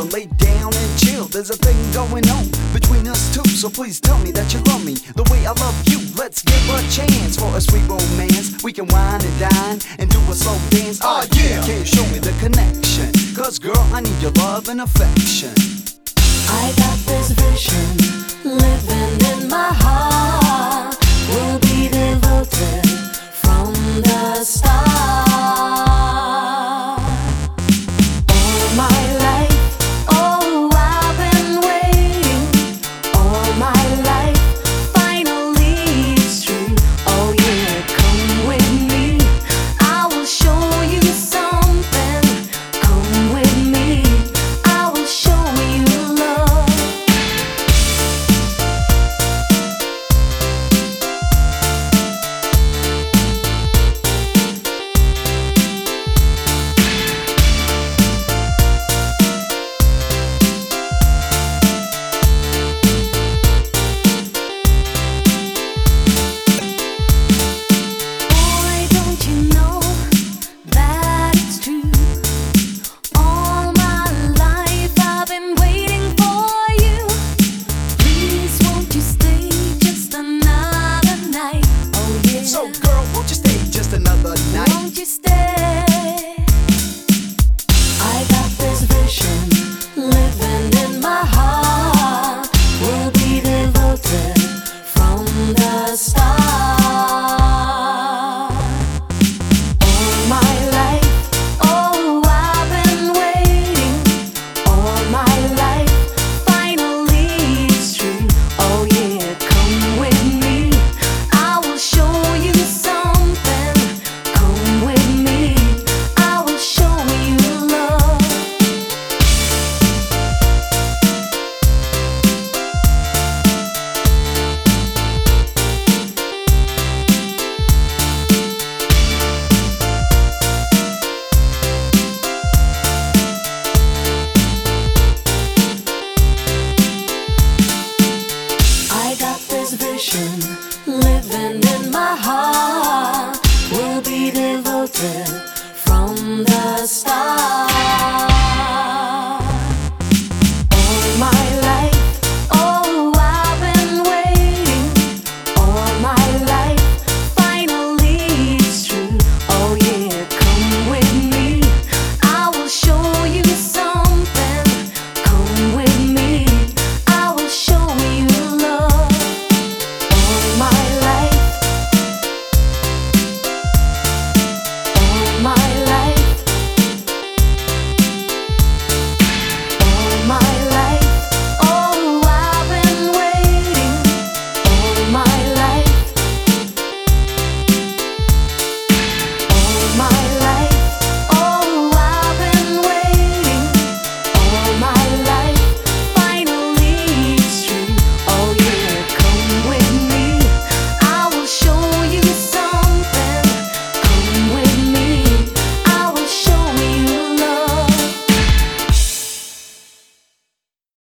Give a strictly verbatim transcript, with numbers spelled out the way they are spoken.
so lay down and chill. There's a thing going on between us two, so please tell me that you love me the way I love you. Let's give a chance for a sweet romance. We can wine and dine and do a slow dance. Oh yeah, can you show me the connection? Cause girl, I need your love and affection. I got this vision living in my heart. We'll be devoted from the start. All my life, oh, I've been waiting. All my life, finally it's true. Oh yeah, come with me, I will show you something. Come with me, I will show you love. Boy, don't you know that it's true? All my life I've been waiting for you. Please won't you stay just another night? Oh yeah. So girl, won't you stay just another night? Won't you stay? I got this vision living in my heart. We'll be devoted from the start. All my life, oh, I've been waiting. All my life, finally it's true. Oh yeah, come with me, I will show you something. Come with me, I will show you love. I got this vision living in my heart. We'll be devoted from the start.